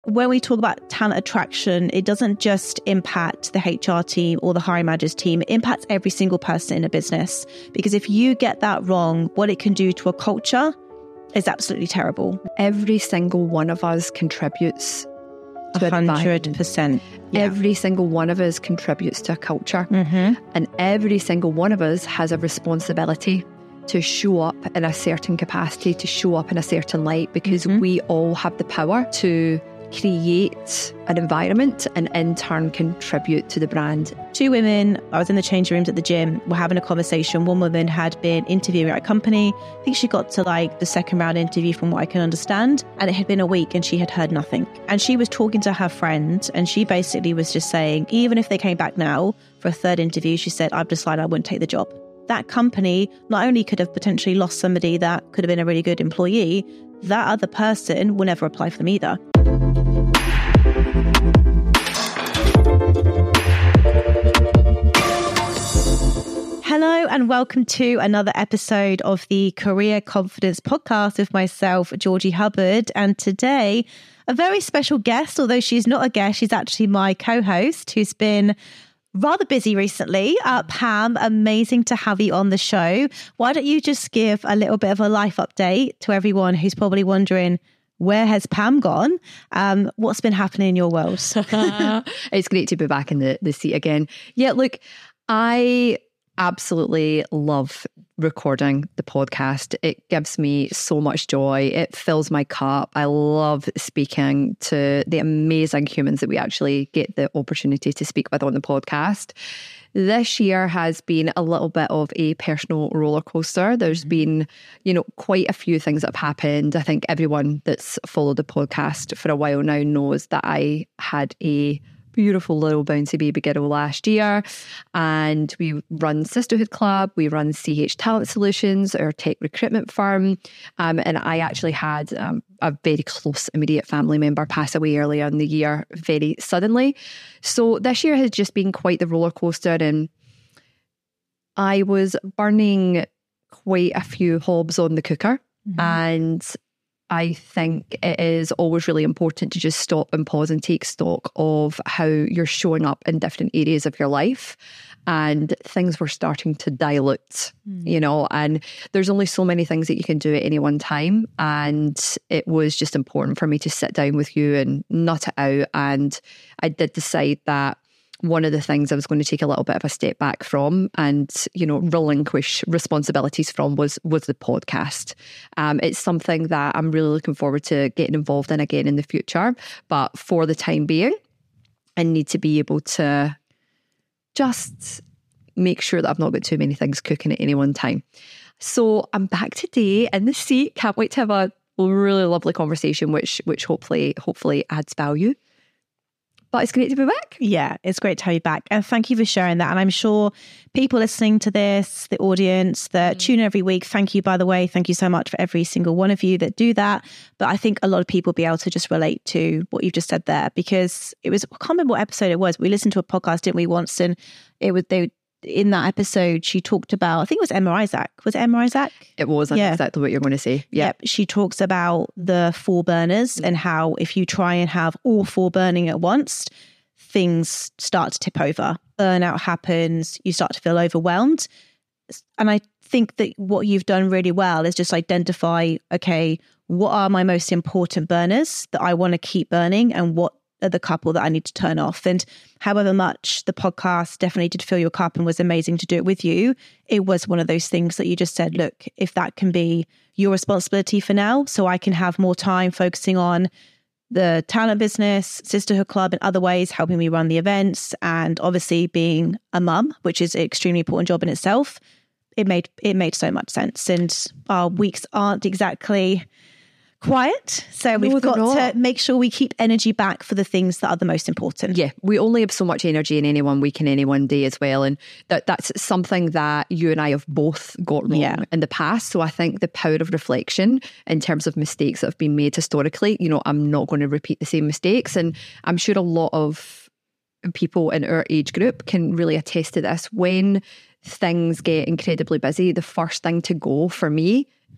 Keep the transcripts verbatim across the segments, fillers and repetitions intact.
when we talk about talent attraction, it doesn't just impact the H R team or the hiring managers team. It impacts every single person in a business. Because if you get that wrong, what it can do to a culture is absolutely terrible. Every single one of us contributes to one hundred percent. Yeah. Every single one of us contributes to a culture. Mm-hmm. And every single one of us has a responsibility to show up in a certain capacity, to show up in a certain light, because mm-hmm. we all have the power to create an environment and in turn contribute to the brand. Two women, I was in the changing rooms at the gym, were having a conversation. One woman had been interviewing at a company. I think she got to like the second round interview from what I can understand. And it had been a week and she had heard nothing. And she was talking to her friend and she basically was just saying, even if they came back now for a third interview, she said, I've decided I wouldn't take the job. That company not only could have potentially lost somebody that could have been a really good employee, that other person will never apply for them either. Hello and welcome to another episode of the Career Confidence Podcast with myself, Georgie Hubbard. And today, a very special guest, although she's not a guest, she's actually my co-host who's been rather busy recently. Uh, Pam, amazing to have you on the show. Why don't you just give a little bit of a life update to everyone who's probably wondering, where has Pam gone? Um, what's been happening in your world? It's great to be back in the, the seat again. Yeah, look, I absolutely love recording the podcast. It gives me so much joy. It fills my cup. I love speaking to the amazing humans that we actually get the opportunity to speak with on the podcast. This year has been a little bit of a personal roller coaster. There's been, you know, quite a few things that have happened. I think everyone that's followed the podcast for a while now knows that I had a beautiful little bouncy baby girl last year, and we run Sisterhood Club, we run C H Talent Solutions, our tech recruitment firm, um, and I actually had um, a very close immediate family member pass away earlier in the year very suddenly. So this year has just been quite the roller coaster, and I was burning quite a few hobs on the cooker, mm-hmm. and I think it is always really important to just stop and pause and take stock of how you're showing up in different areas of your life. And things were starting to dilute, mm. you know, and there's only so many things that you can do at any one time. And it was just important for me to sit down with you and nut it out. And I did decide that one of the things I was going to take a little bit of a step back from and, you know, relinquish responsibilities from was was the podcast. Um, it's something that I'm really looking forward to getting involved in again in the future. But for the time being, I need to be able to just make sure that I've not got too many things cooking at any one time. So I'm back today in the seat. Can't wait to have a really lovely conversation, which which hopefully hopefully adds value. But it's great to be back. Yeah, it's great to have you back. And thank you for sharing that. And I'm sure people listening to this, the audience that mm. tune in every week, thank you, by the way. Thank you so much for every single one of you that do that. But I think a lot of people will be able to just relate to what you've just said there, because it was, I can't remember what episode it was. We listened to a podcast, didn't we, once? And it was, they in that episode, she talked about, I think it was Emma Isaac. Was it Emma Isaac? It was. Yeah. Exactly what you're going to say. Yeah. Yep. She talks about the four burners mm. and how if you try and have all four burning at once, things start to tip over. Burnout happens. You start to feel overwhelmed. And I think that what you've done really well is just identify, okay, what are my most important burners that I want to keep burning, and what are the couple that I need to turn off? And however much the podcast definitely did fill your cup and was amazing to do it with you, it was one of those things that you just said, look, if that can be your responsibility for now, so I can have more time focusing on the talent business, Sisterhood Club, and other ways, helping me run the events, and obviously being a mum, which is an extremely important job in itself, it made it made so much sense. And our weeks aren't exactly quiet. So we've no, got not. to make sure we keep energy back for the things that are the most important. Yeah, we only have so much energy in any one week and any one day as well. And that that's something that you and I have both got wrong yeah. in the past. So I think the power of reflection in terms of mistakes that have been made historically, you know, I'm not going to repeat the same mistakes. And I'm sure a lot of people in our age group can really attest to this. When things get incredibly busy, the first thing to go for me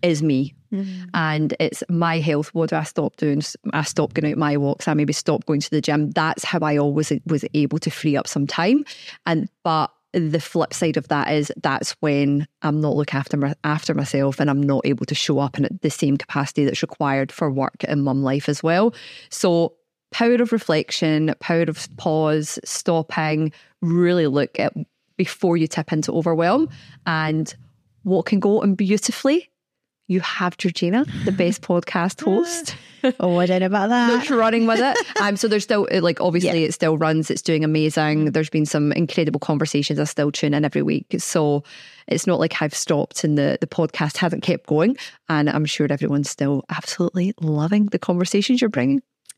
is me. Mm. And it's my health. What do I stop doing? I stop going out my walks. I maybe stop going to the gym. That's how I always was able to free up some time. And but the flip side of that is that's when I'm not looking after my, after myself, and I'm not able to show up in the same capacity that's required for work and mum life as well. So power of reflection, power of pause, stopping, really look at before you tip into overwhelm. And what can go on beautifully? You have Georgina, the best podcast host. Oh, I don't know about that. That's running with it. Um, so there's still, like, obviously yeah. it still runs. It's doing amazing. There's been some incredible conversations. I still tune in every week. So it's not like I've stopped and the, the podcast hasn't kept going. And I'm sure everyone's still absolutely loving the conversations you're bringing.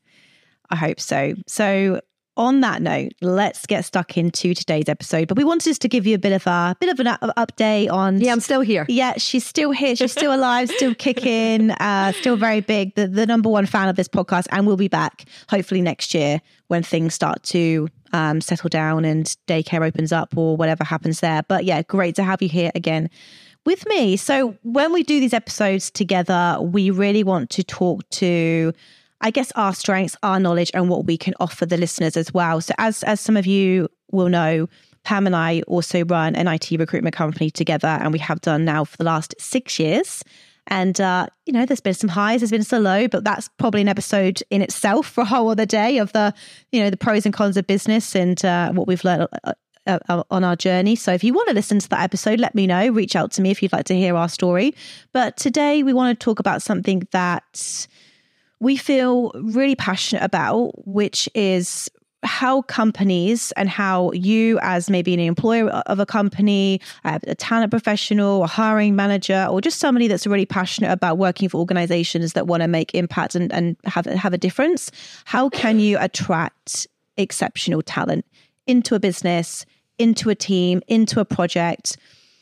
I hope so. So on that note, let's get stuck into today's episode. But we wanted just to give you a bit of a bit of an update on. Yeah, I'm still here. Yeah, she's still here. She's still alive, still kicking, uh, still very big. The, the number one fan of this podcast, and we'll be back hopefully next year when things start to um, settle down and daycare opens up or whatever happens there. But yeah, great to have you here again with me. So when we do these episodes together, we really want to talk to, I guess, our strengths, our knowledge, and what we can offer the listeners as well. So as as some of you will know, Pam and I also run an I T recruitment company together, and we have done now for the last six years. And, uh, you know, there's been some highs, there's been some low, but that's probably an episode in itself for a whole other day of the, you know, the pros and cons of business and uh, what we've learned uh, uh, on our journey. So if you want to listen to that episode, let me know. Reach out to me if you'd like to hear our story. But today we want to talk about something that we feel really passionate about, which is how companies and how you as maybe an employer of a company, a talent professional, a hiring manager, or just somebody that's really passionate about working for organizations that want to make impact and, and have, have a difference, how can you attract exceptional talent into a business, into a team, into a project?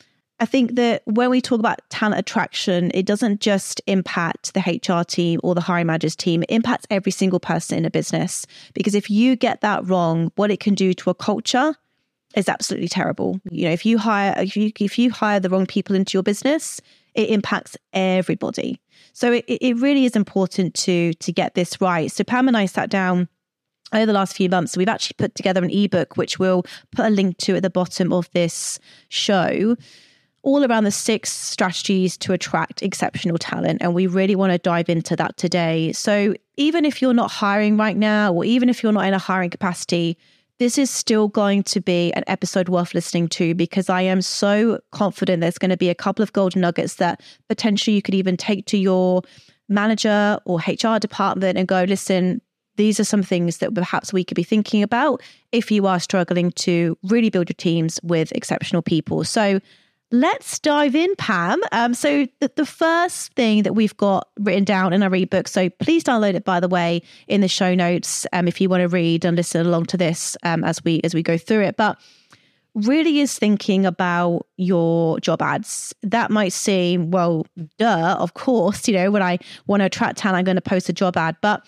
I think that when we talk about talent attraction, it doesn't just impact the H R team or the hiring managers team. It impacts every single person in a business. Because if you get that wrong, what it can do to a culture is absolutely terrible. You know, if you hire if you if you hire the wrong people into your business, it impacts everybody. So it, it really is important to to get this right. So Pam and I sat down over the last few months. We've actually put together an ebook, which we'll put a link to at the bottom of this show, all around the six strategies to attract exceptional talent. And we really want to dive into that today. So even if you're not hiring right now, or even if you're not in a hiring capacity, this is still going to be an episode worth listening to, because I am so confident there's going to be a couple of golden nuggets that potentially you could even take to your manager or H R department and go, listen, these are some things that perhaps we could be thinking about if you are struggling to really build your teams with exceptional people. So let's dive in, Pam. Um, so the, the first thing that we've got written down in our ebook, so please download it, by the way, in the show notes um, if you want to read and listen along to this um, as we as we go through it. But really is thinking about your job ads. That might seem, well, duh, of course, you know, when I want to attract talent, I'm going to post a job ad. But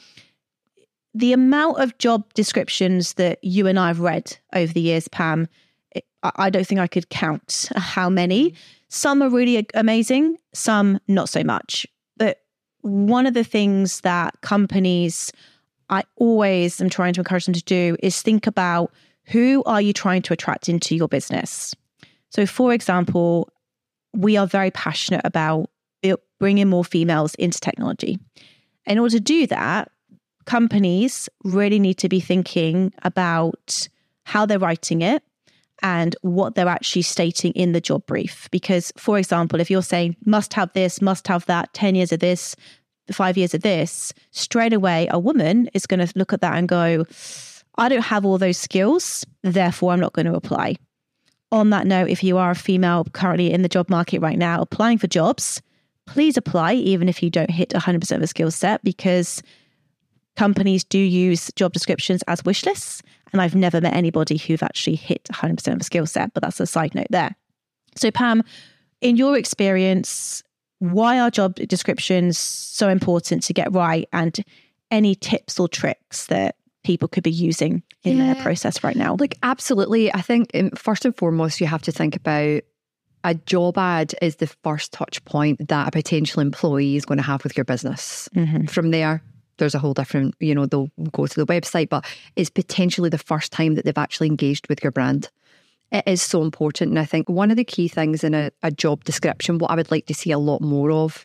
the amount of job descriptions that you and I have read over the years, Pam, I don't think I could count how many. Some are really amazing, some not so much. But one of the things that companies, I always am trying to encourage them to do is think about, who are you trying to attract into your business? So for example, we are very passionate about bringing more females into technology. In order to do that, companies really need to be thinking about how they're writing it and what they're actually stating in the job brief. Because, for example, if you're saying must have this, must have that, ten years of this, five years of this, straight away a woman is going to look at that and go, I don't have all those skills, therefore I'm not going to apply. On that note, if you are a female currently in the job market right now applying for jobs, please apply even if you don't hit one hundred percent of the skill set, because companies do use job descriptions as wish lists. And I've never met anybody who've actually hit one hundred percent of a skill set, but that's a side note there. So Pam, in your experience, why are job descriptions so important to get right, and any tips or tricks that people could be using in yeah. their process right now? Like, absolutely. I think um, first and foremost, you have to think about a job ad is the first touch point that a potential employee is going to have with your business. Mm-hmm. From there, there's a whole different, you know, they'll go to the website, but it's potentially the first time that they've actually engaged with your brand. It is so important. And I think one of the key things in a, a job description, what I would like to see a lot more of,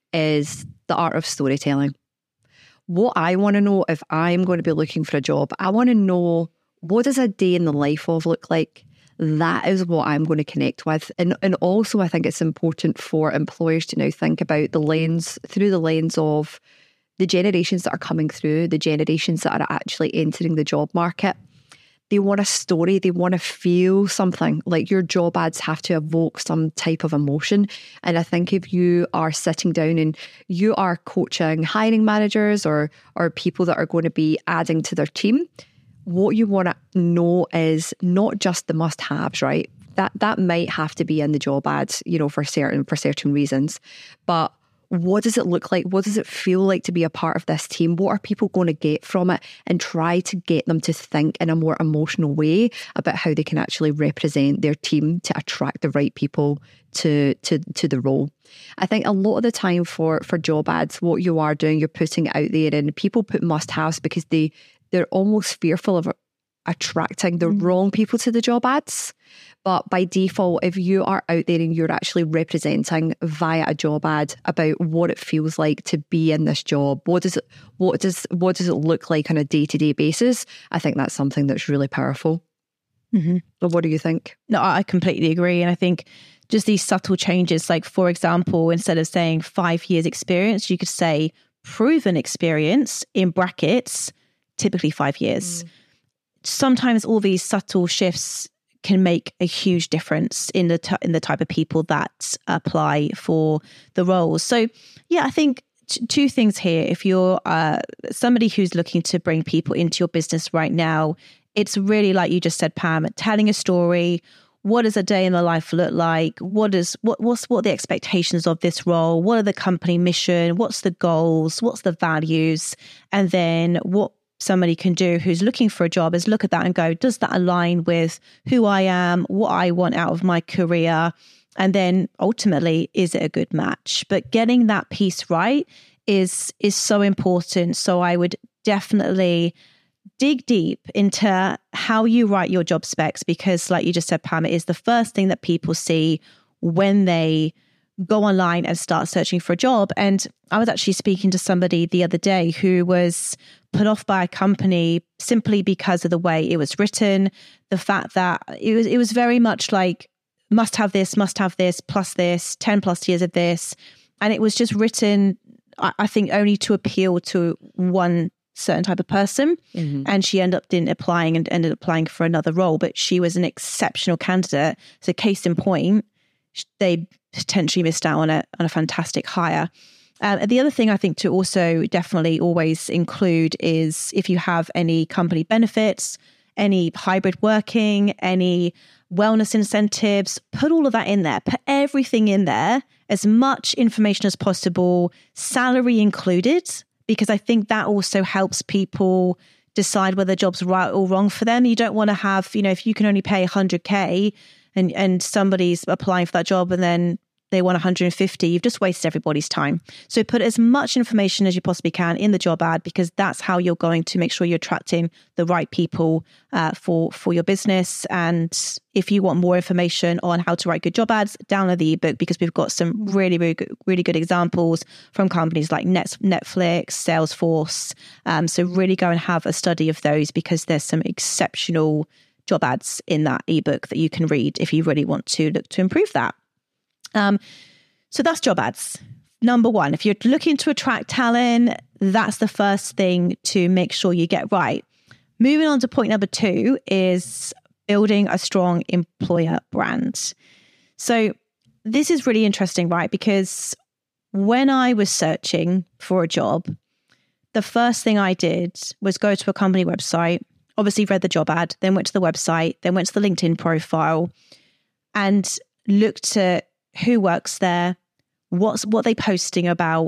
is the art of storytelling. What I want to know if I'm going to be looking for a job, I want to know, what does a day in the life of look like? That is what I'm going to connect with. And and also I think it's important for employers to now think about the lens, through the lens of the generations that are coming through, the generations that are actually entering the job market. They want a story, they want to feel something. Like, your job ads have to evoke some type of emotion. And I think if you are sitting down and you are coaching hiring managers or or people that are going to be adding to their team, what you want to know is not just the must-haves, right? That that might have to be in the job ads, you know, for certain for certain reasons. But what does it look like? What does it feel like to be a part of this team? What are people going to get from it? And try to get them to think in a more emotional way about how they can actually represent their team to attract the right people to to to the role. I think a lot of the time for for job ads, what you are doing, you're putting it out there, and people put must-haves because they they're almost fearful of attracting the mm. wrong people to the job ads. But by default, if you are out there and you're actually representing via a job ad about what it feels like to be in this job, what does it, what does, what does it look like on a day-to-day basis? I think that's something that's really powerful. Mm-hmm. But what do you think? No, I completely agree. And I think just these subtle changes, like, for example, instead of saying five years experience, you could say proven experience in brackets, typically five years. Mm. Sometimes all these subtle shifts can make a huge difference in the t- in the type of people that apply for the roles. So, yeah, I think t- two things here. If you're uh, somebody who's looking to bring people into your business right now, it's really, like you just said, Pam, telling a story. What does a day in the life look like? What is what what's what are the expectations of this role? What are the company mission? What's the goals? What's the values? And then what somebody can do who's looking for a job is look at that and go, does that align with who I am, what I want out of my career? And then ultimately, is it a good match? But getting that piece right is is so important. So I would definitely dig deep into how you write your job specs, because like you just said, Pam, it is the first thing that people see when they go online and start searching for a job. And I was actually speaking to somebody the other day who was put off by a company simply because of the way it was written, the fact that it was it was very much like must have this, must have this, plus this, ten plus years of this. And it was just written, I think, only to appeal to one certain type of person. Mm-hmm. And she ended up didn't applying and ended up applying for another role, but she was an exceptional candidate. So case in point, they potentially missed out on a, on a fantastic hire. Um, and the other thing I think to also definitely always include is if you have any company benefits, any hybrid working, any wellness incentives, put all of that in there. Put everything in there, as much information as possible, salary included, because I think that also helps people decide whether the job's right or wrong for them. You don't want to have, you know, if you can only pay one hundred K and, and somebody's applying for that job and then they want one hundred fifty, you've just wasted everybody's time. So put as much information as you possibly can in the job ad, because that's how you're going to make sure you're attracting the right people uh, for, for your business. And if you want more information on how to write good job ads, download the ebook, because we've got some really, really good, really good examples from companies like Net, Netflix, Salesforce. Um, so really go and have a study of those, because there's some exceptional job ads in that ebook that you can read if you really want to look to improve that. Um, so that's job ads. Number one, if you're looking to attract talent, that's the first thing to make sure you get right. Moving on to point number two is building a strong employer brand. So this is really interesting, right? Because when I was searching for a job, the first thing I did was go to a company website, obviously read the job ad, then went to the website, then went to the LinkedIn profile and looked at who works there, what's what they posting about.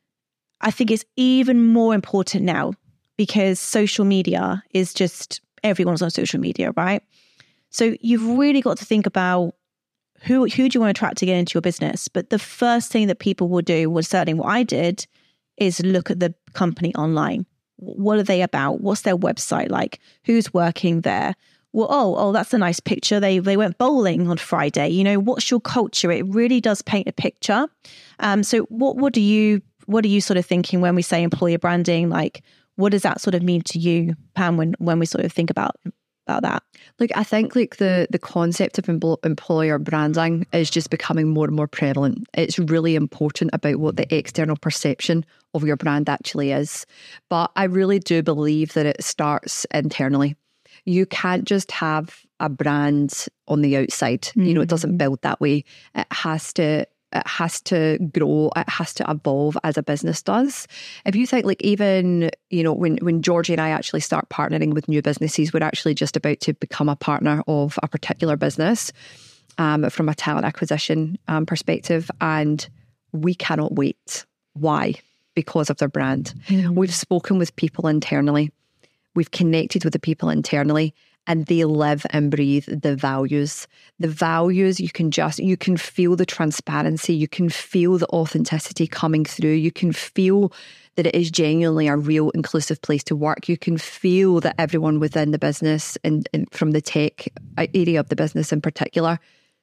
I think it's even more important now because social media is just, everyone's on social media, right? So you've really got to think about who who do you want to attract to get into your business? But the first thing that people will do, was certainly what I did, is look at the company online. What are they about? What's their website like? Who's working there? Well, oh, oh, that's a nice picture. They they went bowling on Friday. You know, what's your culture? It really does paint a picture. Um, so what what do you what are you sort of thinking when we say employer branding? Like, what does that sort of mean to you, Pam, when when we sort of think about about that? Like, I think like the the concept of empl- employer branding is just becoming more and more prevalent. It's really important about what the external perception of your brand actually is. But I really do believe that it starts internally. You can't just have a brand on the outside. Mm-hmm. You know, it doesn't build that way. It has to It has to grow. It has to evolve as a business does. If you think like even, you know, when, when Georgie and I actually start partnering with new businesses, we're actually just about to become a partner of a particular business um, from a talent acquisition um, perspective. And we cannot wait. Why? Because of their brand. Mm-hmm. We've spoken with people internally. We've connected with the people internally. And they live and breathe the values. The values, you can just, you can feel the transparency. You can feel the authenticity coming through. You can feel that it is genuinely a real inclusive place to work. You can feel that everyone within the business and, and from the tech area of the business in particular,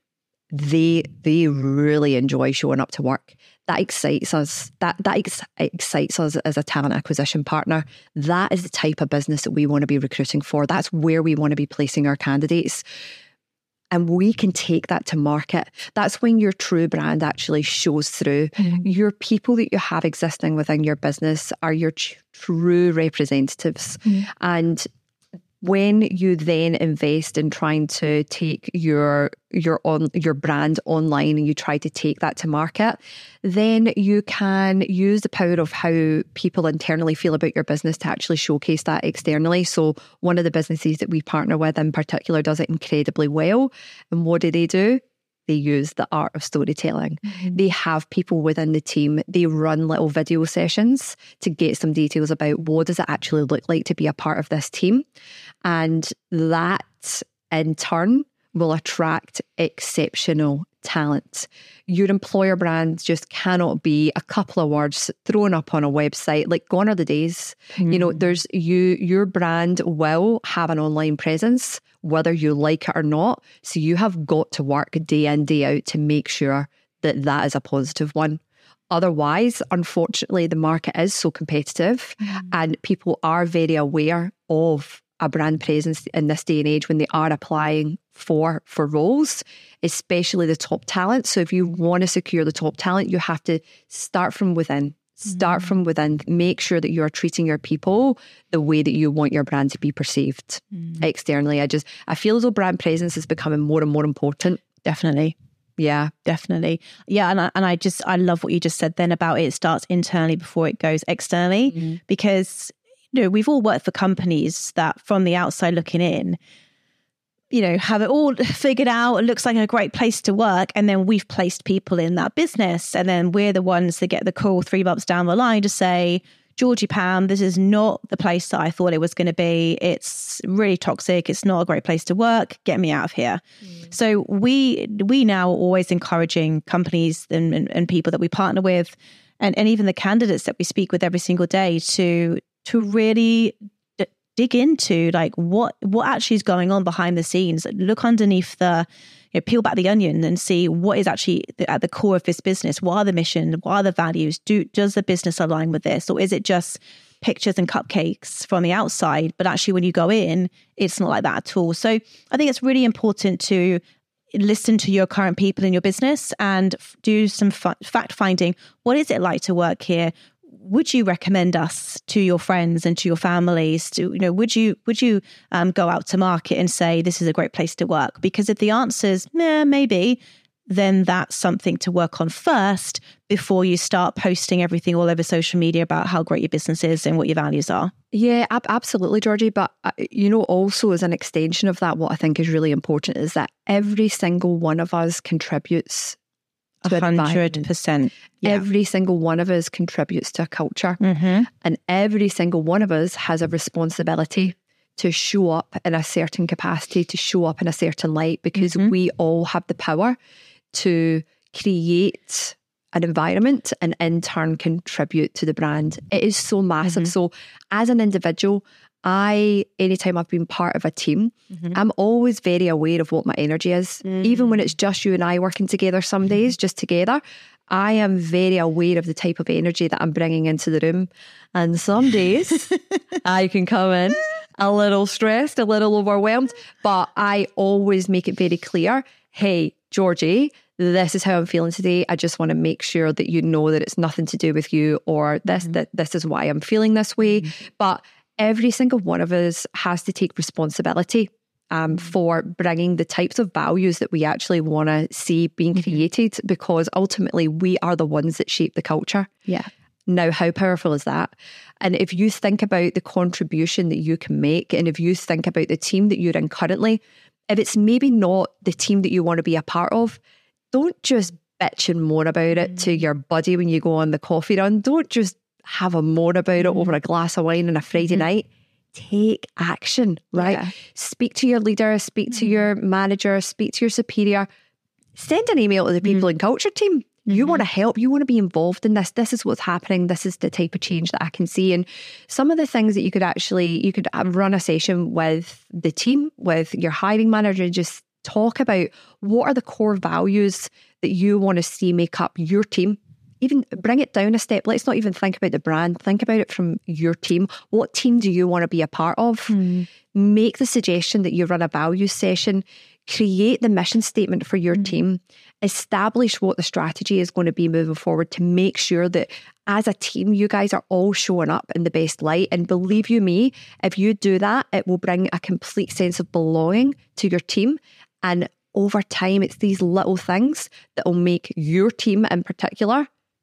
they they really enjoy showing up to work. That excites us. That that ex- excites us as a talent acquisition partner. That is the type of business that we want to be recruiting for. That's where we want to be placing our candidates. And we can take that to market. That's when your true brand actually shows through. Mm-hmm. Your people that you have existing within your business are your ch- true representatives. Mm-hmm. And when you then invest in trying to take your your on your brand online and you try to take that to market, then you can use the power of how people internally feel about your business to actually showcase that externally. So one of the businesses that we partner with in particular does it incredibly well. And what do they do? They use the art of storytelling. Mm-hmm. They have people within the team. They run little video sessions to get some details about what does it actually look like to be a part of this team. And that in turn will attract exceptional talent. Your employer brand just cannot be a couple of words thrown up on a website. Like, gone are the days. Mm. You know, there's you, your brand will have an online presence, whether you like it or not. So you have got to work day in, day out to make sure that that is a positive one. Otherwise, unfortunately, the market is so competitive mm. and people are very aware of a brand presence in this day and age when they are applying for for roles, especially the top talent. So if you want to secure the top talent, you have to start from within. Start mm. from within. Make sure that you are treating your people the way that you want your brand to be perceived mm. externally. I just, I feel as though brand presence is becoming more and more important. Definitely. Yeah, definitely. Yeah. And I, and I just, I love what you just said then about it starts internally before it goes externally, mm. because you know, we've all worked for companies that from the outside looking in, you know, have it all figured out. It looks like a great place to work. And then we've placed people in that business. And then we're the ones that get the call three months down the line to say, Georgie, Pam, this is not the place that I thought it was going to be. It's really toxic. It's not a great place to work. Get me out of here. Mm. So we we now are always encouraging companies and, and, and people that we partner with and, and even the candidates that we speak with every single day to to really d- dig into like what what actually is going on behind the scenes. Look underneath the, you know, peel back the onion and see what is actually at the core of this business. What are the mission? What are the values? Do does the business align with this, or is it just pictures and cupcakes from the outside? But actually, when you go in, it's not like that at all. So I think it's really important to listen to your current people in your business and do some f- fact finding. What is it like to work here? Would you recommend us to your friends and to your families? To, you know, would you would you um, go out to market and say this is a great place to work? Because if the answer is nah, maybe, then that's something to work on first before you start posting everything all over social media about how great your business is and what your values are. Yeah, ab- absolutely, Georgie. But, uh, you know, also as an extension of that, what I think is really important is that every single one of us contributes A hundred percent. Every single one of us contributes to a culture. Mm-hmm. And every single one of us has a responsibility to show up in a certain capacity, to show up in a certain light, because mm-hmm. we all have the power to create an environment and in turn contribute to the brand. It is so massive. Mm-hmm. So as an individual, I, anytime I've been part of a team, mm-hmm. I'm always very aware of what my energy is. Mm-hmm. Even when it's just you and I working together some mm-hmm. days, just together, I am very aware of the type of energy that I'm bringing into the room. And some days I can come in a little stressed, a little overwhelmed, but I always make it very clear, hey, Georgie, this is how I'm feeling today. I just want to make sure that you know that it's nothing to do with you, or this, mm-hmm. that this is why I'm feeling this way. Mm-hmm. But every single one of us has to take responsibility um, mm-hmm. for bringing the types of values that we actually want to see being mm-hmm. created, because ultimately we are the ones that shape the culture. Yeah. Now, how powerful is that? And if you think about the contribution that you can make, and if you think about the team that you're in currently, if it's maybe not the team that you want to be a part of, don't just bitch and moan about it mm. to your buddy when you go on the coffee run. Don't just have a moan about mm. it over a glass of wine on a Friday mm-hmm. night. Take action, right? Yeah. Speak to your leader, speak mm. to your manager, speak to your superior. Send an email to the people mm. in culture team. You mm-hmm. want to help, you want to be involved in this. This is what's happening. This is the type of change that I can see. And some of the things that you could actually, you could run a session with the team, with your hiring manager, and just talk about what are the core values that you want to see make up your team. Even bring it down a step. Let's not even think about the brand. Think about it from your team. What team do you want to be a part of? Mm. Make the suggestion that you run a values session. Create the mission statement for your mm. team. Establish what the strategy is going to be moving forward to make sure that as a team, you guys are all showing up in the best light. And believe you me, if you do that, it will bring a complete sense of belonging to your team. And over time, it's these little things that will make your team in particular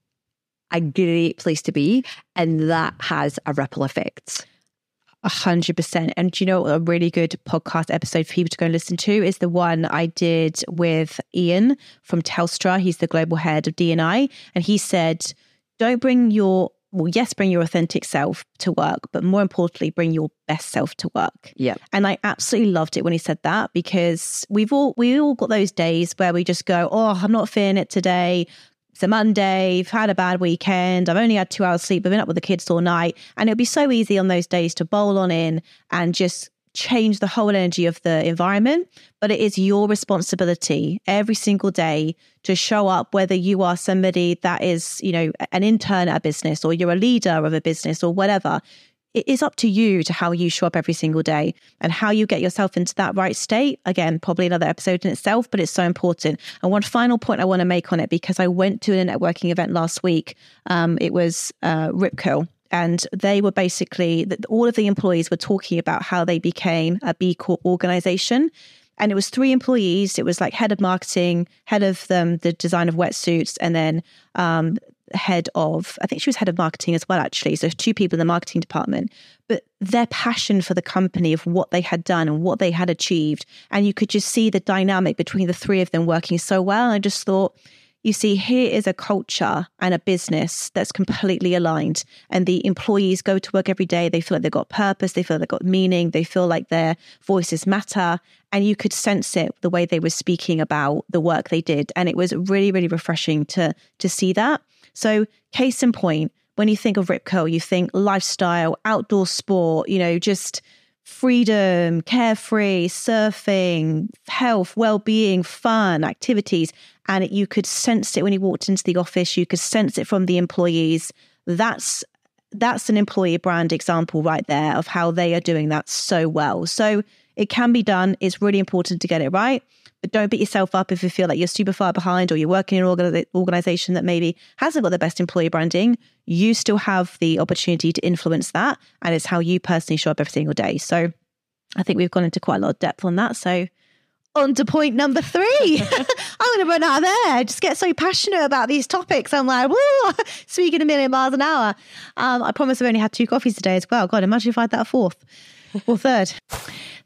a great place to be. And that has a ripple effect. A hundred percent. And do you know, a really good podcast episode for people to go and listen to is the one I did with Ian from Telstra. He's the global head of D and I. And he said, don't bring your, well, yes, bring your authentic self to work, but more importantly, bring your best self to work. Yeah. And I absolutely loved it when he said that, because we've all, we all got those days where we just go, oh, I'm not feeling it today. It's a Monday, I've had a bad weekend, I've only had two hours sleep, I've been up with the kids all night. And it'd be so easy on those days to bowl on in and just change the whole energy of the environment. But it is your responsibility every single day to show up, whether you are somebody that is, you know, an intern at a business, or you're a leader of a business, or whatever. It is up to you to how you show up every single day and how you get yourself into that right state. Again, probably another episode in itself, but it's so important. And one final point I want to make on it, because I went to a networking event last week. Um, it was uh, Rip Curl. And they were basically, all of the employees were talking about how they became a B Corp organization. And it was three employees. It was like head of marketing, head of um, the design of wetsuits, and then um, head of, I think she was head of marketing as well, actually. So two people in the marketing department. But their passion for the company, of what they had done and what they had achieved. And you could just see the dynamic between the three of them working so well. And I just thought, you see, here is a culture and a business that's completely aligned, and the employees go to work every day. They feel like they've got purpose. They feel they've got meaning. They feel like their voices matter. And you could sense it the way they were speaking about the work they did. And it was really, really refreshing to, to see that. So case in point, when you think of Rip Curl, you think lifestyle, outdoor sport, you know, just freedom, carefree, surfing, health, well-being, fun, activities. And it, you could sense it when you walked into the office. You could sense it from the employees. That's that's an employee brand example right there of how they are doing that so well. So it can be done. It's really important to get it right. But don't beat yourself up if you feel like you're super far behind, or you're working in an orga- organization that maybe hasn't got the best employee branding. You still have the opportunity to influence that. And it's how you personally show up every single day. So I think we've gone into quite a lot of depth on that. So on to point number three. I'm going to run out of there. I just get so passionate about these topics. I'm like, woo, speaking a million miles an hour. Um, I promise I've only had two coffees today as well. God, imagine if I had that a fourth or third.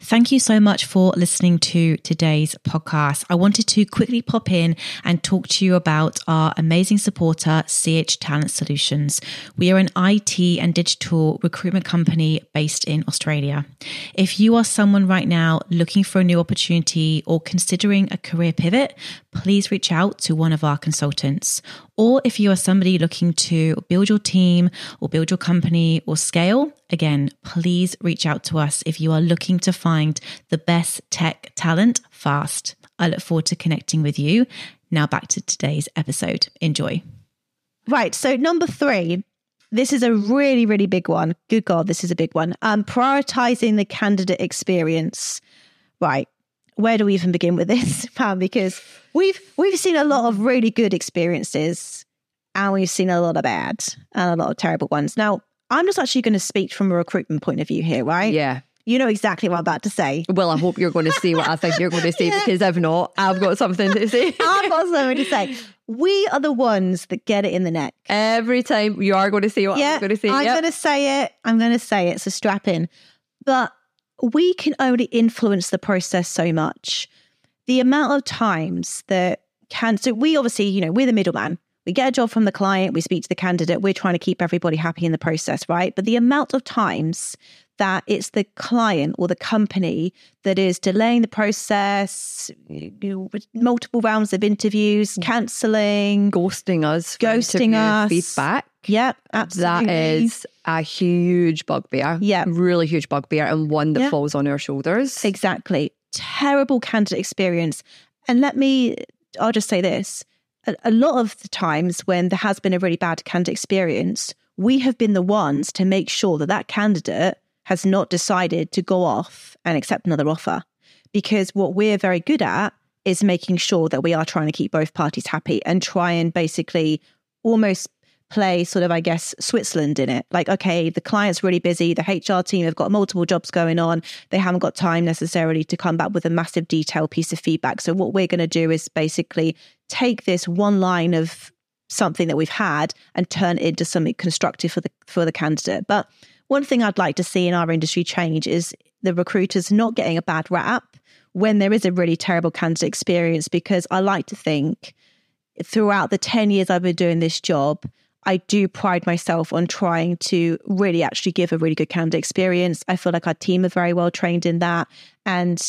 Thank you so much for listening to today's podcast. I wanted to quickly pop in and talk to you about our amazing supporter, C H Talent Solutions. We are an I T and digital recruitment company based in Australia. If you are someone right now looking for a new opportunity or considering a career pivot, please reach out to one of our consultants. Or if you are somebody looking to build your team or build your company or scale, again, please reach out to us if you are looking to find the best tech talent fast. I look forward to connecting with you. Now back to today's episode. Enjoy. Right. So number three, this is a really, really big one. Good God, this is a big one. Um, prioritizing the candidate experience. Right. Where do we even begin with this, Pam? Because we've we've seen a lot of really good experiences and we've seen a lot of bad and a lot of terrible ones. Now, I'm just actually going to speak from a recruitment point of view here, right? Yeah. You know exactly what I'm about to say. Well, I hope you're going to say what I think you're going to say, yeah. Because if not, I've got something to say. I've got something to say. We are the ones that get it in the neck. Every time you are going to say what yeah, I'm going to say. I'm yep. going to say it. I'm going to say it. So strap in. But we can only influence the process so much. The amount of times that can, so we obviously, you know, we're the middleman. We get a job from the client, we speak to the candidate, we're trying to keep everybody happy in the process, right? But the amount of times that it's the client or the company that is delaying the process, you know, multiple rounds of interviews, cancelling, ghosting us, ghosting us, feedback. Yep, absolutely. That is a huge bugbear. Yeah. Really huge bugbear and one that yeah. falls on our shoulders. Exactly. Terrible candidate experience. And let me, I'll just say this. A, a lot of the times when there has been a really bad candidate experience, we have been the ones to make sure that that candidate has not decided to go off and accept another offer. Because what we're very good at is making sure that we are trying to keep both parties happy and try and basically almost play sort of, I guess, Switzerland in it. Like, okay, the client's really busy. The H R team have got multiple jobs going on. They haven't got time necessarily to come back with a massive detailed piece of feedback. So what we're going to do is basically take this one line of something that we've had and turn it into something constructive for the for the candidate. But one thing I'd like to see in our industry change is the recruiters not getting a bad rap when there is a really terrible candidate experience, because I like to think throughout the ten years I've been doing this job, I do pride myself on trying to really actually give a really good candidate experience. I feel like our team are very well trained in that. And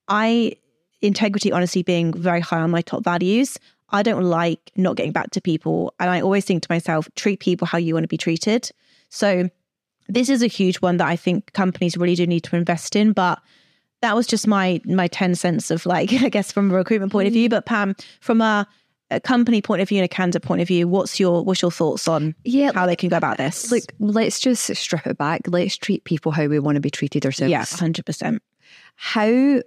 I, integrity, honesty being very high on my top values, I don't like not getting back to people. And I always think to myself, treat people how you want to be treated. So this is a huge one that I think companies really do need to invest in. But that was just my my ten cents of, like, I guess from a recruitment point of view. But Pam, from a a company point of view and a candidate point of view, what's your what's your thoughts on yeah, how they can go about this? Look, let's just strip it back. Let's treat people how we want to be treated ourselves. Yes, one hundred percent. How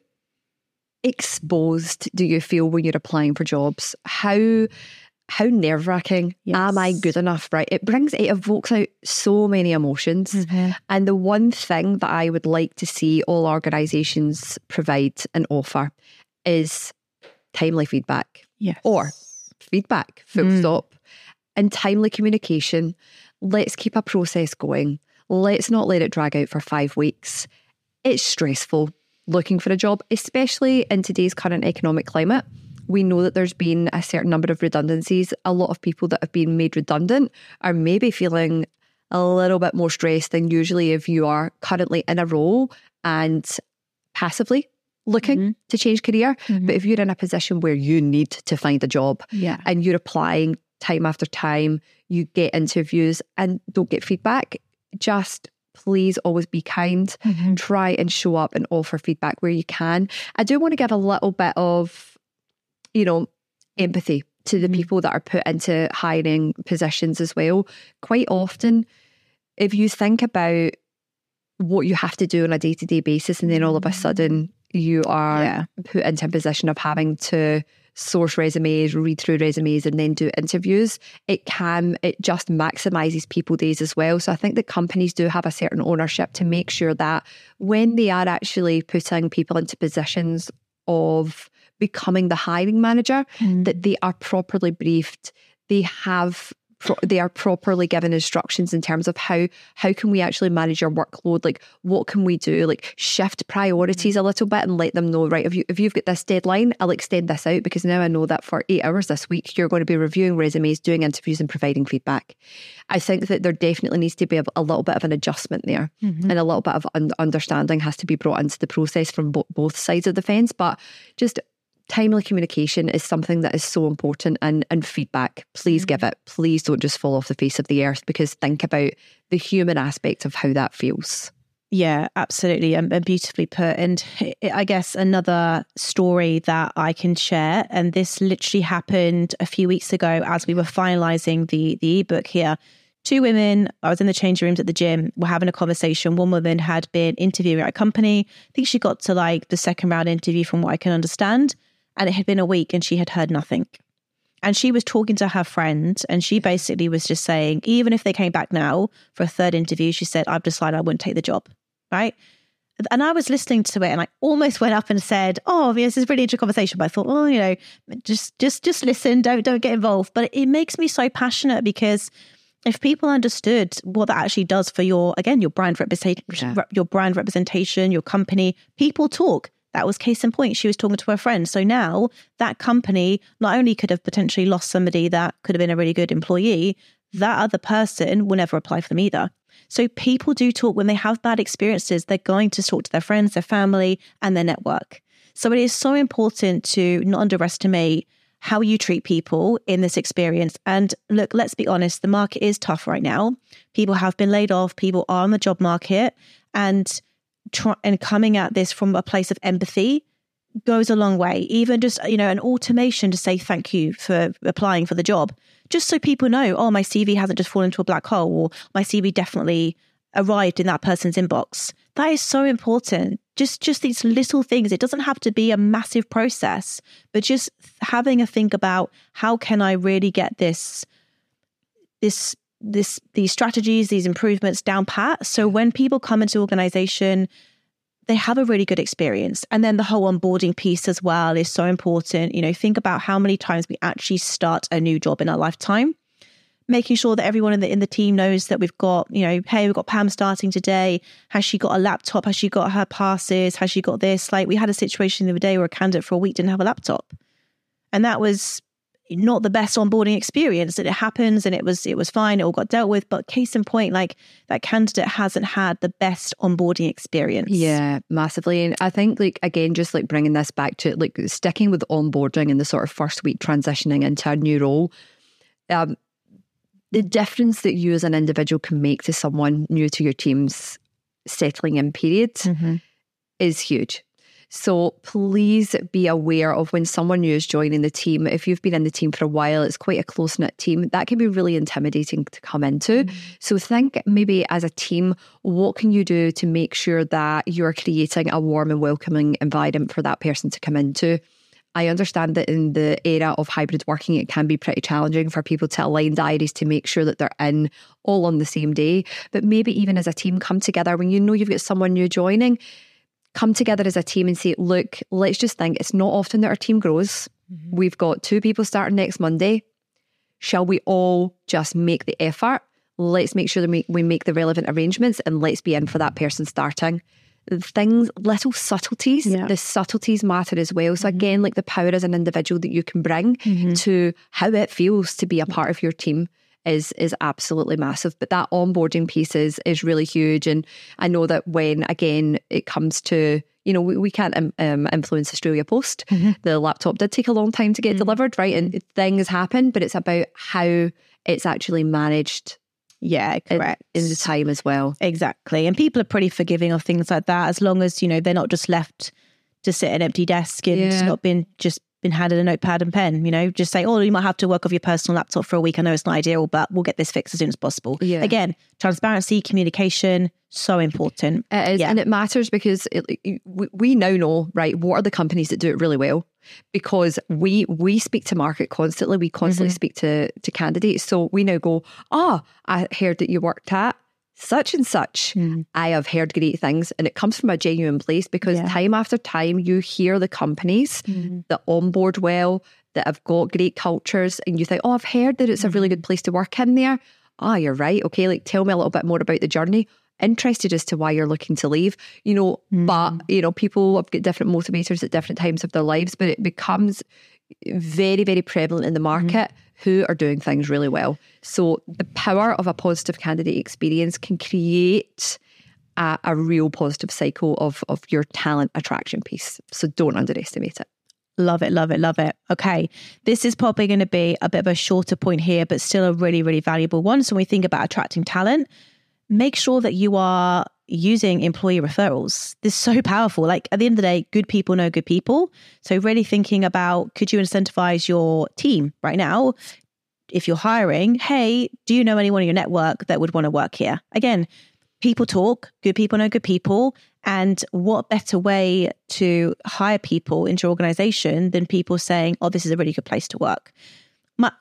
exposed do you feel when you're applying for jobs? How how nerve-wracking? Yes. Am I good enough? Right? It brings, it evokes out so many emotions. Mm-hmm. And the one thing that I would like to see all organisations provide and offer is timely feedback. Yes. Or feedback, full mm. stop, and timely communication. Let's keep a process going. Let's not let it drag out for five weeks. It's stressful looking for a job, especially in today's current economic climate. We know that there's been a certain number of redundancies. A lot of people that have been made redundant are maybe feeling a little bit more stressed than usually if you are currently in a role and passively looking mm-hmm. to change career. Mm-hmm. But if you're in a position where you need to find a job yeah. and you're applying time after time, you get interviews and don't get feedback, just please always be kind. Mm-hmm. Try and show up and offer feedback where you can. I do want to give a little bit of, you know, empathy to the mm-hmm. people that are put into hiring positions as well. Quite often, if you think about what you have to do on a day-to-day basis and then all of a sudden you are yeah. put into a position of having to source resumes, read through resumes and then do interviews, it can, it just maximizes people days as well. So I think that companies do have a certain ownership to make sure that when they are actually putting people into positions of becoming the hiring manager, mm. that they are properly briefed, they have pro- they are properly given instructions in terms of how how can we actually manage our workload, like what can we do, like shift priorities a little bit and let them know, right, if, you, if you've got this deadline, I'll extend this out because now I know that for eight hours this week you're going to be reviewing resumes, doing interviews and providing feedback. I think that there definitely needs to be a, a little bit of an adjustment there, mm-hmm. and a little bit of un- understanding has to be brought into the process from bo- both sides of the fence. But just timely communication is something that is so important, and, and feedback, please mm-hmm. give it. Please don't just fall off the face of the earth, because think about the human aspect of how that feels. Yeah, absolutely. And, and beautifully put. And I guess another story that I can share, and this literally happened a few weeks ago as we were finalizing the, the ebook here. Two women, I was in the changing rooms at the gym, were having a conversation. One woman had been interviewing at a company. I think she got to like the second round interview from what I can understand. And it had been a week and she had heard nothing. And she was talking to her friend, and she basically was just saying, even if they came back now for a third interview, she said, I've decided I wouldn't take the job. Right. And I was listening to it and I almost went up and said, oh, yes, this is a really interesting conversation. But I thought, oh, you know, just, just, just listen, don't, don't get involved. But it makes me so passionate, because if people understood what that actually does for your, again, your brand representation, yeah. your brand representation, your company, people talk. That was case in point. She was talking to her friend. So now that company not only could have potentially lost somebody that could have been a really good employee, that other person will never apply for them either. So people do talk. When they have bad experiences, they're going to talk to their friends, their family, and their network. So it is so important to not underestimate how you treat people in this experience. And look, let's be honest, the market is tough right now. People have been laid off. People are on the job market, and try, and coming at this from a place of empathy goes a long way. Even just, you know, an automation to say thank you for applying for the job, just so people know, oh, my C V hasn't just fallen into a black hole, or my C V definitely arrived in that person's inbox. That is so important. Just, just these little things. It doesn't have to be a massive process, but just having a think about, how can I really get this, this, this, these strategies, these improvements down pat. So when people come into organization, they have a really good experience. And then the whole onboarding piece as well is so important. You know, think about how many times we actually start a new job in our lifetime, making sure that everyone in the in the team knows that we've got, you know, hey, we've got Pam starting today. Has she got a laptop? Has she got her passes? Has she got this? Like, we had a situation the other day where a candidate for a week didn't have a laptop. And that was not the best onboarding experience. And it happens, and it was it was fine. It all got dealt with. But case in point, like, that candidate hasn't had the best onboarding experience. Yeah, massively. And I think, like, again, just like bringing this back to like sticking with onboarding and the sort of first week transitioning into a new role, um, the difference that you as an individual can make to someone new to your team's settling in period mm-hmm. is huge. So please be aware of when someone new is joining the team. If you've been in the team for a while, it's quite a close-knit team. That can be really intimidating to come into. Mm-hmm. So think maybe as a team, what can you do to make sure that you're creating a warm and welcoming environment for that person to come into? I understand that in the era of hybrid working, it can be pretty challenging for people to align diaries to make sure that they're in all on the same day. But maybe even as a team, come together when you know you've got someone new joining, come together as a team and say, look, let's just think, it's not often that our team grows. Mm-hmm. We've got two people starting next Monday. Shall we all just make the effort? Let's make sure that we make the relevant arrangements, and let's be in for that person starting. Things, little subtleties, yeah. the subtleties matter as well. So mm-hmm. again, like the power as an individual that you can bring mm-hmm. to how it feels to be a part of your team is is absolutely massive. But that onboarding piece is, is really huge. And I know that when, again, it comes to, you know, we, we can't um, influence Australia Post. Mm-hmm. The laptop did take a long time to get mm-hmm. delivered, right? And things happen, but it's about how it's actually managed. Yeah, correct. In, in the time as well. Exactly. And people are pretty forgiving of things like that, as long as, you know, they're not just left to sit at an empty desk and yeah. not been just been handed a notepad and pen, you know, just say, oh, you might have to work off your personal laptop for a week. I know it's not ideal, but we'll get this fixed as soon as possible. Yeah. Again, transparency, communication, so important. It is, yeah. And it matters because it, we, we now know, right, what are the companies that do it really well? Because we we speak to market constantly. We constantly mm-hmm. speak to, to candidates. So we now go, ah, oh, I heard that you worked at such and such. Mm. I have heard great things, and it comes from a genuine place, because yeah. time after time you hear the companies mm. that onboard well, that have got great cultures and you think, oh, I've heard that it's a really good place to work in there. Ah, oh, you're right. Okay, like tell me a little bit more about the journey. Interested as to why you're looking to leave, you know, mm. but, you know, people have got different motivators at different times of their lives, but it becomes very, very prevalent in the market mm. who are doing things really well. So the power of a positive candidate experience can create a, a real positive cycle of, of your talent attraction piece. So don't underestimate it. Love it, love it, love it. Okay. This is probably going to be a bit of a shorter point here, but still a really, really valuable one. So when we think about attracting talent, make sure that you are using employee referrals. This is so powerful. Like at the end of the day, good people know good people. So really thinking about, could you incentivize your team right now? If you're hiring, hey, do you know anyone in your network that would want to work here? Again, people talk, good people know good people. And what better way to hire people into your organization than people saying, oh, this is a really good place to work. My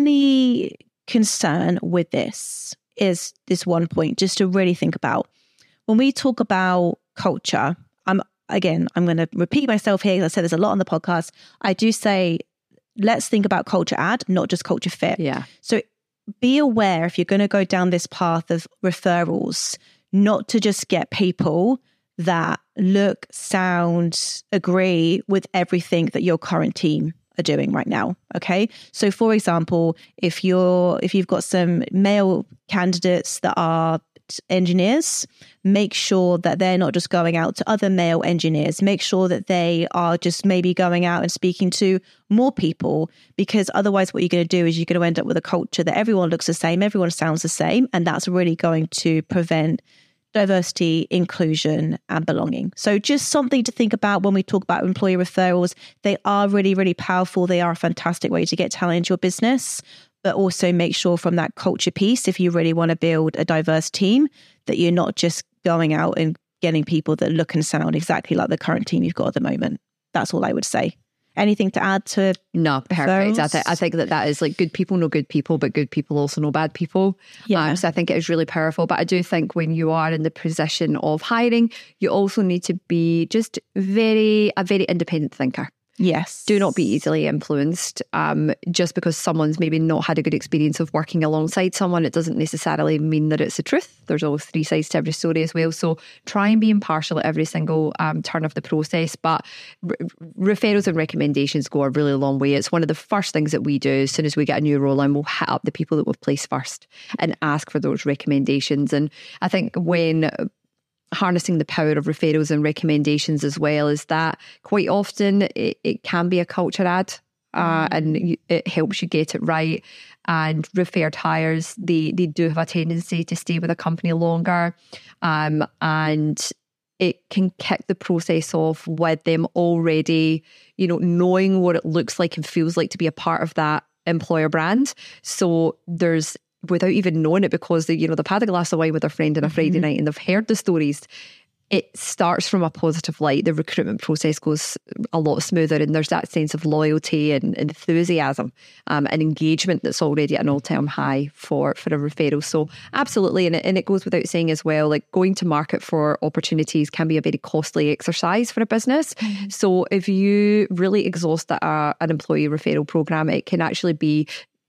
only concern with this is this one point, just to really think about. When we talk about culture, I'm again, I'm going to repeat myself here. I said there's a lot on the podcast. I do say, let's think about culture add, not just culture fit. Yeah. So be aware if you're going to go down this path of referrals, not to just get people that look, sound, agree with everything that your current team are doing right now. Okay. So for example, if you're, if you've got some male candidates that are engineers, make sure that they're not just going out to other male engineers. Make sure that they are just maybe going out and speaking to more people, because otherwise what you're going to do is you're going to end up with a culture that everyone looks the same, everyone sounds the same, and that's really going to prevent diversity, inclusion, and belonging. So just something to think about when we talk about employee referrals. They are really, really powerful. They are a fantastic way to get talent into your business, but also make sure from that culture piece, if you really want to build a diverse team, that you're not just going out and getting people that look and sound exactly like the current team you've got at the moment. That's all I would say. Anything to add to? No, perfect. I, th- I think that that is like good people know good people, but good people also know bad people. Yeah. Um, so I think it is really powerful. But I do think when you are in the position of hiring, you also need to be just very, a very independent thinker. Yes. Do not be easily influenced. Um, just because someone's maybe not had a good experience of working alongside someone, it doesn't necessarily mean that it's the truth. There's always three sides to every story as well. So try and be impartial at every single um, turn of the process. But re- referrals and recommendations go a really long way. It's one of the first things that we do. As soon as we get a new role in, we'll hit up the people that we've placed first and ask for those recommendations. And I think when harnessing the power of referrals and recommendations as well is that quite often it, it can be a culture add uh, and you, it helps you get it right. And referred hires, they, they do have a tendency to stay with a company longer, um, and it can kick the process off with them already, you know, knowing what it looks like and feels like to be a part of that employer brand. So there's, without even knowing it, because they, you know, they've had a glass of wine with a friend on a Friday mm-hmm. night and they've heard the stories, it starts from a positive light. The recruitment process goes a lot smoother and there's that sense of loyalty and enthusiasm um, and engagement that's already at an all-time high for, for a referral. So absolutely, and it, and it goes without saying as well, like going to market for opportunities can be a very costly exercise for a business. Mm-hmm. So if you really exhaust a, an employee referral program, it can actually be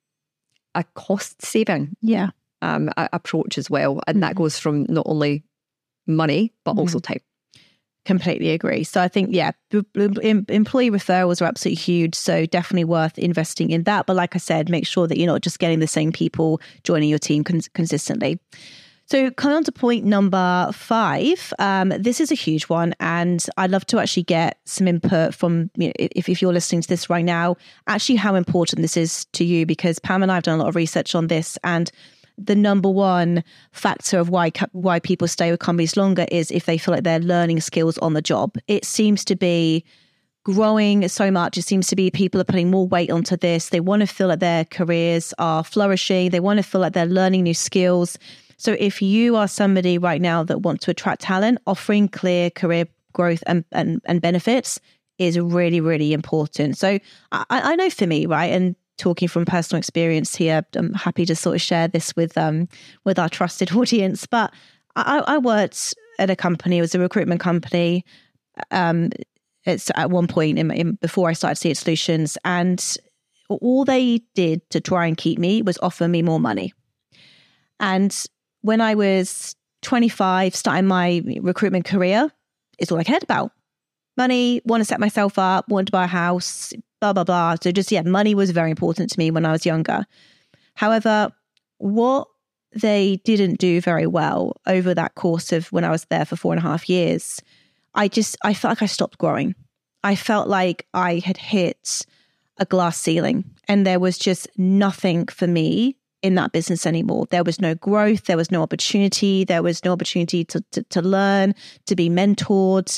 a cost saving yeah. um, a, approach as well. And mm-hmm. that goes from not only money, but mm-hmm. also time. Completely agree. So I think, yeah, b- b- employee referrals are absolutely huge. So definitely worth investing in that. But like I said, make sure that you're not just getting the same people joining your team cons- consistently. So coming on to point number five, um, this is a huge one. And I'd love to actually get some input from, you know, if, if you're listening to this right now, actually how important this is to you, because Pam and I have done a lot of research on this. And the number one factor of why why people stay with companies longer is if they feel like they're learning skills on the job. It seems to be growing so much. It seems to be people are putting more weight onto this. They want to feel like their careers are flourishing. They want to feel like they're learning new skills. So if you are somebody right now that wants to attract talent, offering clear career growth and, and, and benefits is really, really important. So I, I know for me, right, and talking from personal experience here, I'm happy to sort of share this with um with our trusted audience. But I, I worked at a company, it was a recruitment company. Um, it's at one point in, in before I started C eight Solutions, and all they did to try and keep me was offer me more money. And when I was twenty-five, starting my recruitment career, it's all I cared about. Money, want to set myself up, want to buy a house, blah, blah, blah. So just, yeah, money was very important to me when I was younger. However, what they didn't do very well over that course of when I was there for four and a half years, I just, I felt like I stopped growing. I felt like I had hit a glass ceiling and there was just nothing for me in that business anymore. There was no growth. There was no opportunity. There was no opportunity to, to, to learn, to be mentored.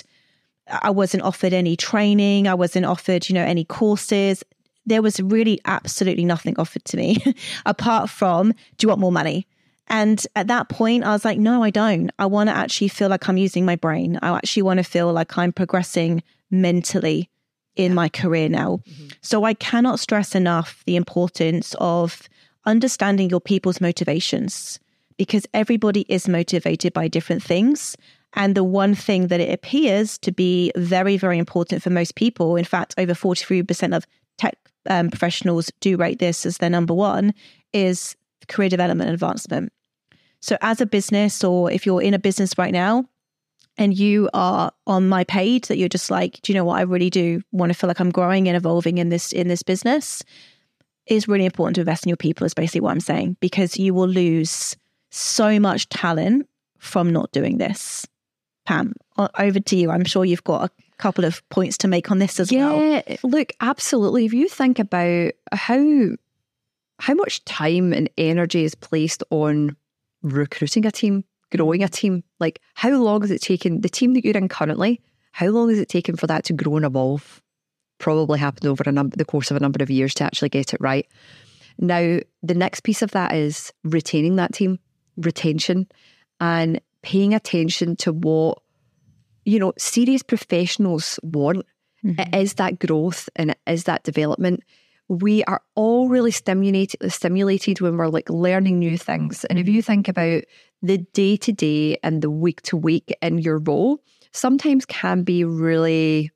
I wasn't offered any training. I wasn't offered, you know, any courses. There was really absolutely nothing offered to me apart from, do you want more money? And at that point, I was like, no, I don't. I want to actually feel like I'm using my brain. I actually want to feel like I'm progressing mentally in my career now. Mm-hmm. So I cannot stress enough the importance of understanding your people's motivations, because everybody is motivated by different things. And the one thing that it appears to be very, very important for most people, in fact, over forty-three percent of tech um, professionals do rate this as their number one, is career development and advancement. So as a business, or if you're in a business right now and you are on my page that you're just like, do you know what, I really do want to feel like I'm growing and evolving in this in this business, it's really important to invest in your people, is basically what I'm saying, because you will lose so much talent from not doing this. Pam, over to you. I'm sure you've got a couple of points to make on this as yeah, well. Yeah, look, absolutely. If you think about how how much time and energy is placed on recruiting a team, growing a team, like how long has it taken, the team that you're in currently, how long has it taken for that to grow and evolve? Probably happened over a number, the course of a number of years to actually get it right. Now, the next piece of that is retaining that team, retention, and paying attention to what, you know, serious professionals want. Mm-hmm. It is that growth and it is that development. We are all really stimulated, stimulated when we're like learning new things. And if you think about the day to day and the week to week in your role, sometimes can be really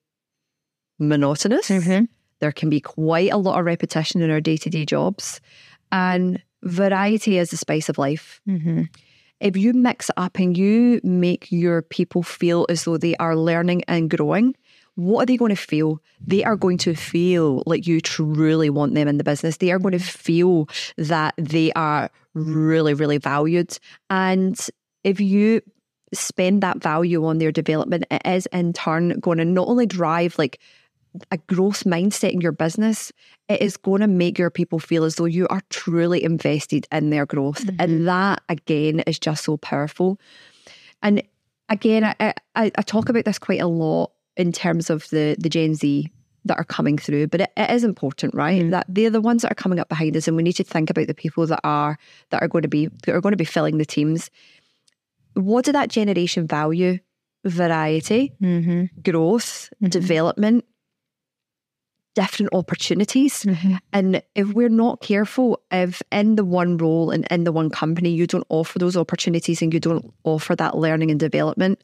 monotonous. Mm-hmm. There can be quite a lot of repetition in our day to day jobs, and variety is the spice of life. Mm-hmm. If you mix it up and you make your people feel as though they are learning and growing, what are they going to feel? They are going to feel like you truly want them in the business. They are going to feel that they are really, really valued. And if you spend that value on their development, it is in turn going to not only drive like a growth mindset in your business, it is going to make your people feel as though you are truly invested in their growth. Mm-hmm. And that, again, is just so powerful. And again, I, I, I talk about this quite a lot in terms of the, the Gen Z that are coming through, but it, it is important, right? Mm-hmm. That they're the ones that are coming up behind us, and we need to think about the people that are that are going to be that are going to be filling the teams. What do that generation value? Variety, mm-hmm. growth, mm-hmm. development, different opportunities. Mm-hmm. And if we're not careful, if in the one role and in the one company you don't offer those opportunities and you don't offer that learning and development,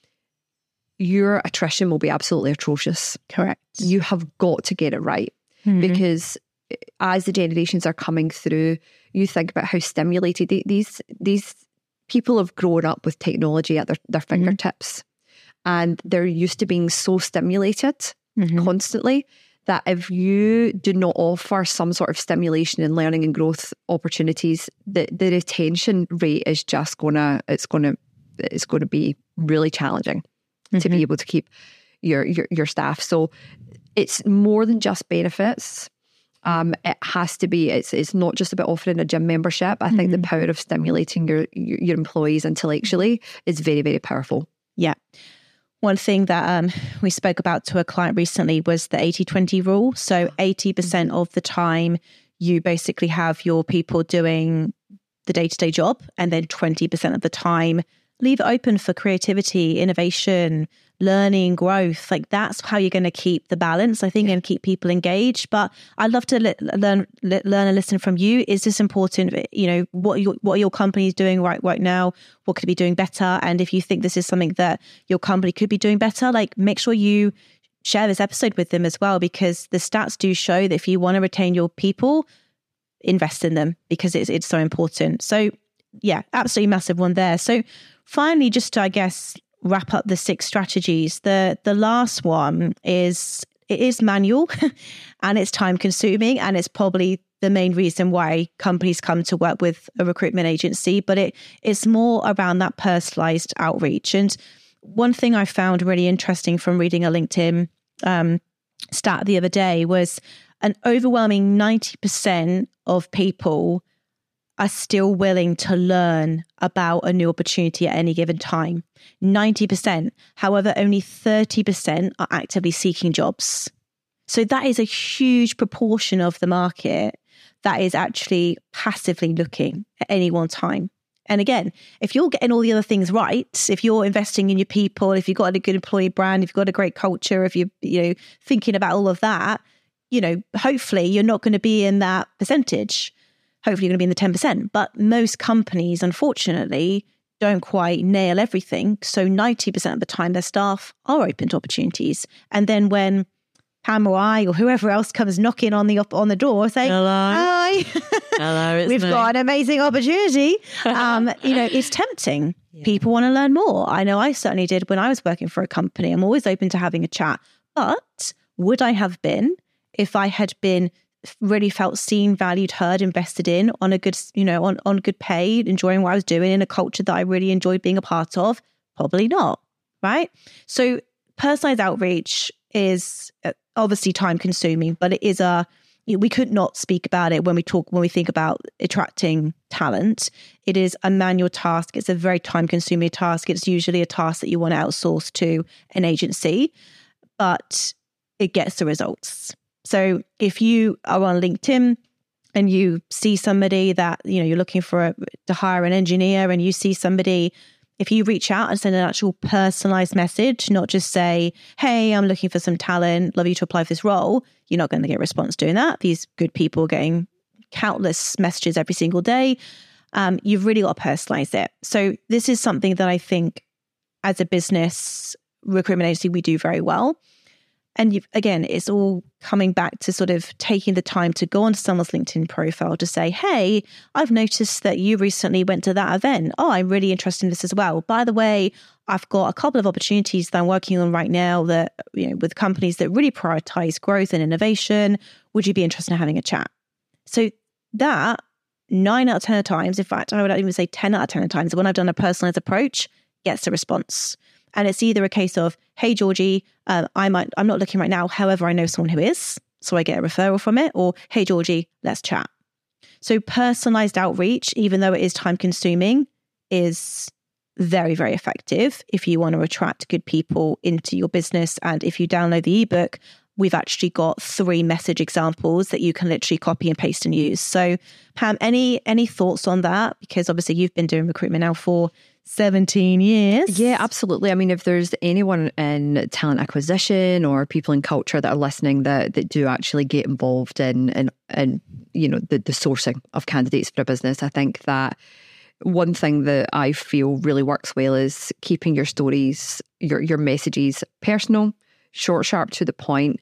your attrition will be absolutely atrocious. Correct. You have got to get it right. Mm-hmm. Because as the generations are coming through, you think about how stimulated they, these these people have grown up with technology at their, their fingertips. Mm-hmm. And they're used to being so stimulated mm-hmm. constantly that if you do not offer some sort of stimulation and learning and growth opportunities, the, the retention rate is just gonna it's gonna it's gonna be really challenging mm-hmm. to be able to keep your, your your staff. So it's more than just benefits. Um, it has to be. It's it's not just about offering a gym membership. I mm-hmm. think the power of stimulating your your employees intellectually is very, very powerful. Yeah. One thing that um, we spoke about to a client recently was the eighty twenty rule. So eighty percent of the time you basically have your people doing the day-to-day job, and then twenty percent of the time leave it open for creativity, innovation, learning, growth. Like that's how you're going to keep the balance, I think, and keep people engaged. But I'd love to li- learn li- learn and listen from you. Is this important? You know, what your what are your companies doing right right now? What could it be doing better? And if you think this is something that your company could be doing better, like make sure you share this episode with them as well, because the stats do show that if you want to retain your people, invest in them, because it's it's so important. So yeah, absolutely massive one there. So finally, just to, I guess, wrap up the six strategies, the the last one is, it is manual and it's time consuming, and it's probably the main reason why companies come to work with a recruitment agency, but it it's more around that personalized outreach. And one thing I found really interesting from reading a LinkedIn um, stat the other day was an overwhelming ninety percent of people are still willing to learn about a new opportunity at any given time. ninety percent. However, only thirty percent are actively seeking jobs. So that is a huge proportion of the market that is actually passively looking at any one time. And again, if you're getting all the other things right, if you're investing in your people, if you've got a good employee brand, if you've got a great culture, if you're, you know, thinking about all of that, you know, hopefully you're not going to be in that percentage. Hopefully you're going to be in the ten percent. But most companies, unfortunately, don't quite nail everything. So ninety percent of the time, their staff are open to opportunities. And then when Pam or I or whoever else comes knocking on the on the door saying, hello, hi, hello, it's we've me. got an amazing opportunity. Um, you know, it's tempting. Yeah. People want to learn more. I know I certainly did when I was working for a company. I'm always open to having a chat. But would I have been if I had been really felt seen, valued, heard, invested in, on a good, you know, on, on good pay, enjoying what I was doing in a culture that I really enjoyed being a part of? Probably not, right? So personalized outreach is obviously time consuming, but it is a, we could not speak about it when we talk, when we think about attracting talent. It is a manual task. It's a very time consuming task. It's usually a task that you want to outsource to an agency, but it gets the results. So if you are on LinkedIn and you see somebody that, you know, you're looking for a, to hire an engineer, and you see somebody, if you reach out and send an actual personalized message, not just say, hey, I'm looking for some talent, love you to apply for this role, you're not going to get a response doing that. These good people are getting countless messages every single day. Um, you've really got to personalize it. So this is something that I think as a business recruitment agency, we do very well. And you've, again, it's all coming back to sort of taking the time to go onto someone's LinkedIn profile to say, hey, I've noticed that you recently went to that event. Oh, I'm really interested in this as well. By the way, I've got a couple of opportunities that I'm working on right now that, you know, with companies that really prioritize growth and innovation. Would you be interested in having a chat? So that nine out of ten times, in fact, I would even say ten out of ten times, when I've done a personalized approach, gets a response. And it's either a case of, hey, Georgie, uh, I might, I'm not looking right now. However, I know someone who is, so I get a referral from it. Or, hey, Georgie, let's chat. So personalized outreach, even though it is time consuming, is very, very effective if you want to attract good people into your business. And if you download the ebook, we've actually got three message examples that you can literally copy and paste and use. So Pam, any any thoughts on that? Because obviously you've been doing recruitment now for seventeen years. Yeah, absolutely. I mean, if there's anyone in talent acquisition or people in culture that are listening that that do actually get involved in in, in you know the, the sourcing of candidates for a business, I think that one thing that I feel really works well is keeping your stories, your your messages personal, short, sharp, to the point,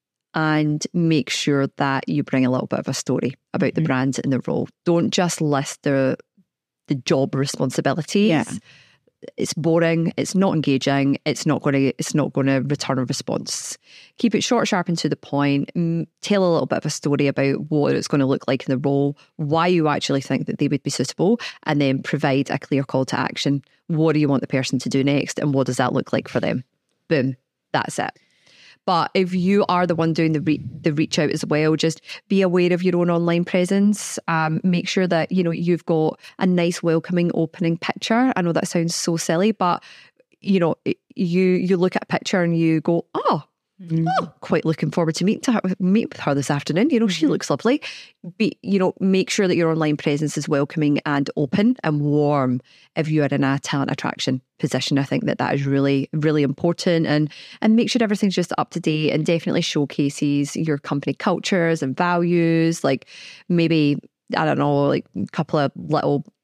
and make sure that you bring a little bit of a story about mm-hmm. the brand and the role. Don't just list the the job responsibilities. Yeah. It's boring. It's not engaging. It's not going to. It's not going to return a response. Keep it short, sharp, and to the point. Mm, tell a little bit of a story about what it's going to look like in the role, why you actually think that they would be suitable, and then provide a clear call to action. What do you want the person to do next, and what does that look like for them? Boom. That's it. But if you are the one doing the re- the reach out as well, just be aware of your own online presence. Um, make sure that, you know, you've got a nice, welcoming, opening picture. I know that sounds so silly, but, you know, you you look at a picture and you go, oh, mm-hmm. oh quite looking forward to meet to her, meet with her this afternoon. You know, she looks lovely. Be, you know, make sure that your online presence is welcoming and open and warm. If you are in a talent attraction position, I think that that is really, really important. And and make sure everything's just up to date, and definitely showcases your company cultures and values. Like maybe, I don't know, like a couple of little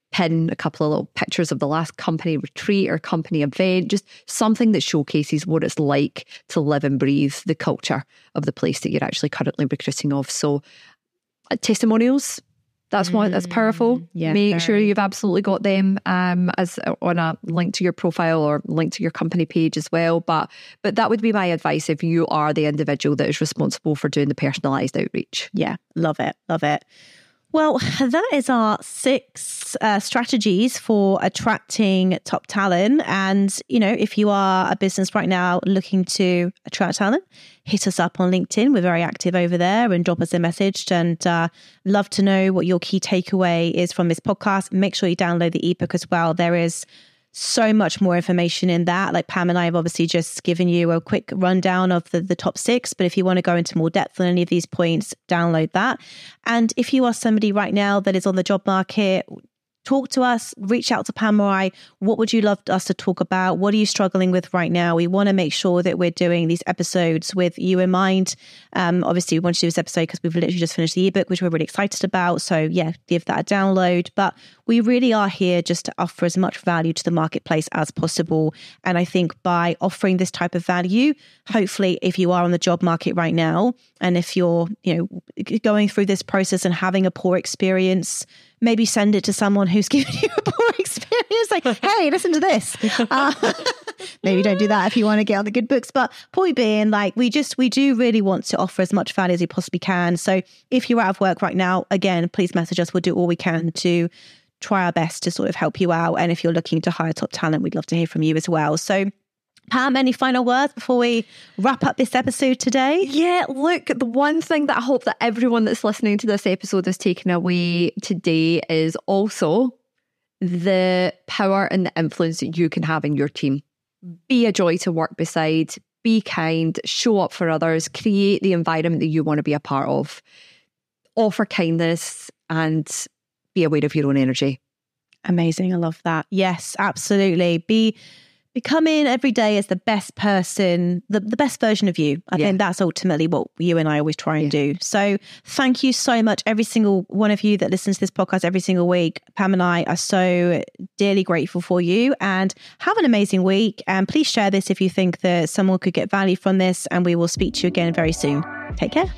pin a couple of little pictures of the last company retreat or company event, just something that showcases what it's like to live and breathe the culture of the place that you're actually currently recruiting of. So uh, testimonials, that's one that's powerful. Yeah, Make very. sure you've absolutely got them um, as on a link to your profile or link to your company page as well. But but that would be my advice if you are the individual that is responsible for doing the personalised outreach. Yeah, love it, love it. Well, that is our six uh, strategies for attracting top talent. And, you know, if you are a business right now looking to attract talent, hit us up on LinkedIn. We're very active over there, and drop us a message, and uh, love to know what your key takeaway is from this podcast. Make sure you download the ebook as well. There is so much more information in that. Like Pam and I have obviously just given you a quick rundown of the, the top six, but if you want to go into more depth on any of these points, download that. And if you are somebody right now that is on the job market, talk to us, reach out to Pam or I. What would you love us to talk about? What are you struggling with right now? We want to make sure that we're doing these episodes with you in mind. Um, obviously, we want to do this episode because we've literally just finished the ebook, which we're really excited about. So yeah, give that a download. But we really are here just to offer as much value to the marketplace as possible. And I think by offering this type of value, hopefully, if you are on the job market right now, and if you're, you know, going through this process and having a poor experience, maybe send it to someone who's given you a poor experience. Like, hey, listen to this. Uh, maybe don't do that if you want to get on the good books. But point being, like, we just, we do really want to offer as much value as we possibly can. So if you're out of work right now, again, please message us. We'll do all we can to try our best to sort of help you out. And if you're looking to hire top talent, we'd love to hear from you as well. So Pam, any final words before we wrap up this episode today? Yeah, look, the one thing that I hope that everyone that's listening to this episode has taken away today is also the power and the influence that you can have in your team. Be a joy to work beside, be kind, show up for others, create the environment that you want to be a part of, offer kindness, and be aware of your own energy. Amazing. I love that. Yes, absolutely. Be Come in every day as the best person, the, the best version of you. I yeah. think that's ultimately what you and I always try and yeah. do. So thank you so much, every single one of you that listens to this podcast every single week. Pam and I are so dearly grateful for you, and have an amazing week. And please share this if you think that someone could get value from this, and we will speak to you again very soon. Take care.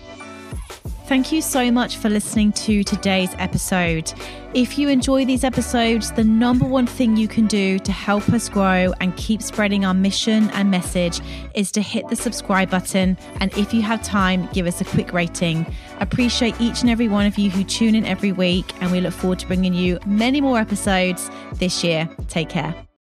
Thank you so much for listening to today's episode. If you enjoy these episodes, the number one thing you can do to help us grow and keep spreading our mission and message is to hit the subscribe button. And if you have time, give us a quick rating. Appreciate each and every one of you who tune in every week, and we look forward to bringing you many more episodes this year. Take care.